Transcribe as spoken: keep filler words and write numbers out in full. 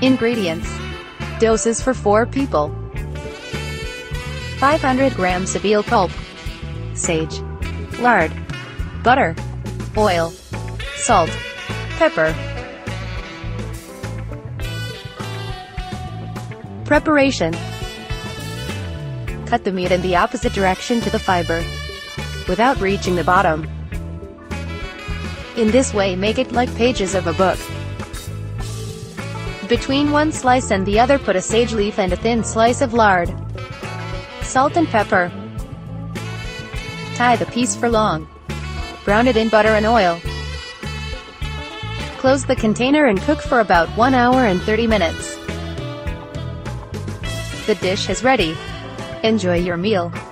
Ingredients. Doses for four people. five hundred grams of veal pulp, sage, lard, butter, oil, salt, pepper. Preparation. Cut the meat in the opposite direction to the fiber, without reaching the bottom. In this way, make it like pages of a book. Between one slice and the other, put a sage leaf and a thin slice of lard, salt and pepper. Tie the piece for long. Brown it in butter and oil. Close the container and cook for about one hour and thirty minutes. The dish is ready. Enjoy your meal.